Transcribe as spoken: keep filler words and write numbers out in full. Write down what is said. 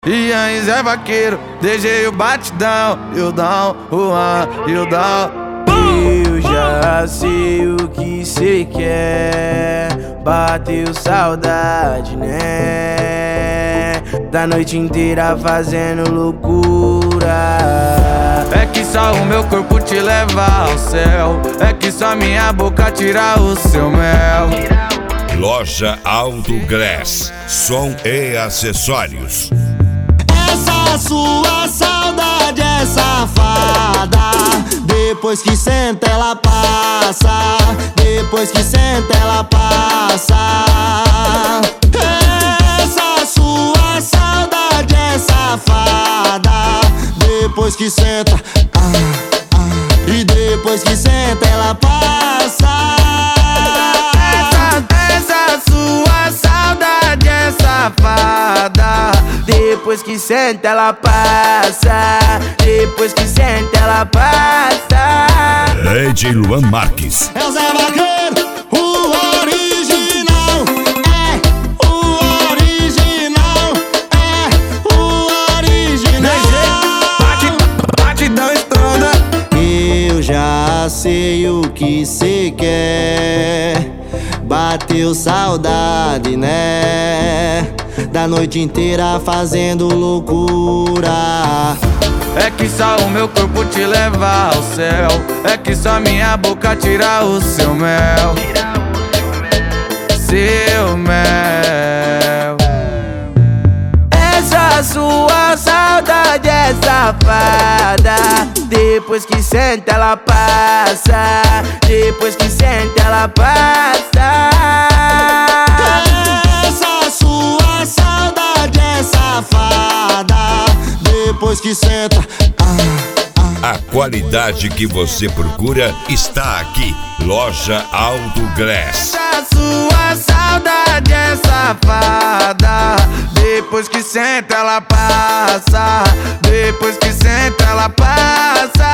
E aí Zé Vaqueiro, D J o batidão, eu dão, o an, eu dão. Eu já sei o que cê quer, bateu saudade, né? Da noite inteira fazendo loucura. É que só o meu corpo te leva ao céu, é que só minha boca tira o seu mel. Loja Alto Glass, som e acessórios. Essa sua saudade é safada. Depois que senta ela passa. Depois que senta ela passa. Essa sua saudade é safada. Depois que senta ah, ah, e depois que senta ela passa. Depois que senta ela passa. Depois que senta ela passa. D J Luan Marques. É o Zé Vaqueiro, o original. É o original. É o original. Batidão estronda. Eu já sei o que cê quer. Bateu saudade, né? Da noite inteira fazendo loucura. É que só o meu corpo te leva ao céu, é que só minha boca tira o seu mel. Seu mel. Essa sua saudade é safada. Depois que senta ela passa. Depois que senta ela passa. Essa sua saudade é safada. Depois que senta ah, ah. A qualidade que você procura está aqui. Loja Alto Glass. Essa sua saudade é safada. Depois que senta ela passa. Depois que senta ela passa.